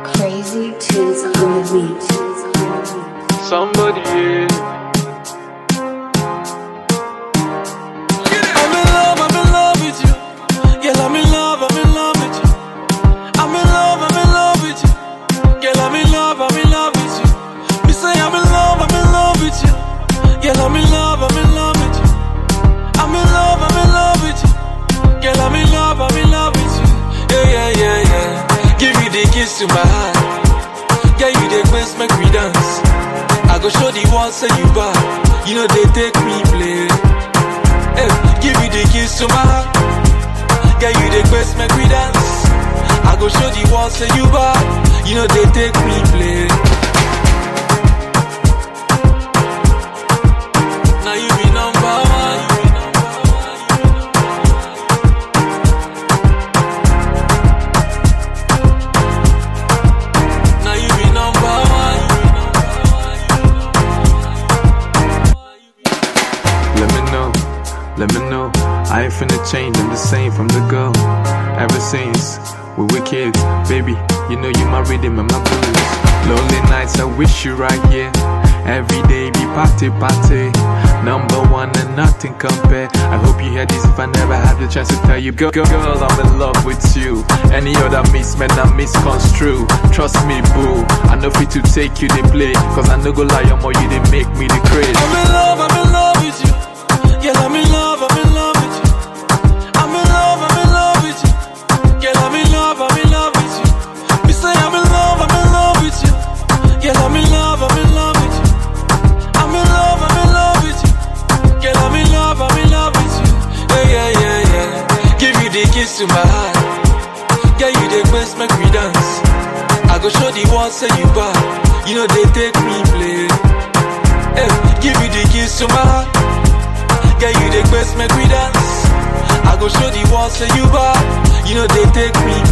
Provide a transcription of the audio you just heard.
Crazy tunes on the beat. Somebody, yeah. I'm in love with you. Girl, I'm in love with you. I'm in love with you. Girl, I'm in love with you. Me say I'm in love with you. Girl, I'm in love with you. I'm in love with you. Girl, I'm in love with you. Yeah. Give you the kiss to my heart. Yeah, you the best, make me dance. I go show the world, say you bad. You know they take me play. Hey, give you the kiss to my heart. Yeah, you the best, make me dance. I go show the world, say you bad. You know they take me play. Now you be number one. Now you be number one. Let me know, I ain't finna change, I'm the same from the girl. Ever since we were kids, baby, you know you my rhythm and my blues. Lonely nights, I wish you right here. Every day be party. Number one and nothing compare. I hope you hear this if I never had the chance to tell you. Girl, I'm in love with you. Any other miss, man, I misconstrue. Trust me, boo, I know fit to take you to play. Cause I know go lie, more you they make me the craze. I'm in love with you. Girl, I'm in love with you. I'm in love with you. Girl, I'm in love with you. Me say I'm in love with you. Girl, I'm in love with you. I'm in love with you. Girl, I'm in love with you. Yeah. Give you the kiss to my heart. Girl, you the best, make me dance. I go show the world, say you bad. You know they take me play. Hey, give you the kiss to my heart. Girl, you the best, make me dance. I go show the world, say you bad. You know they take me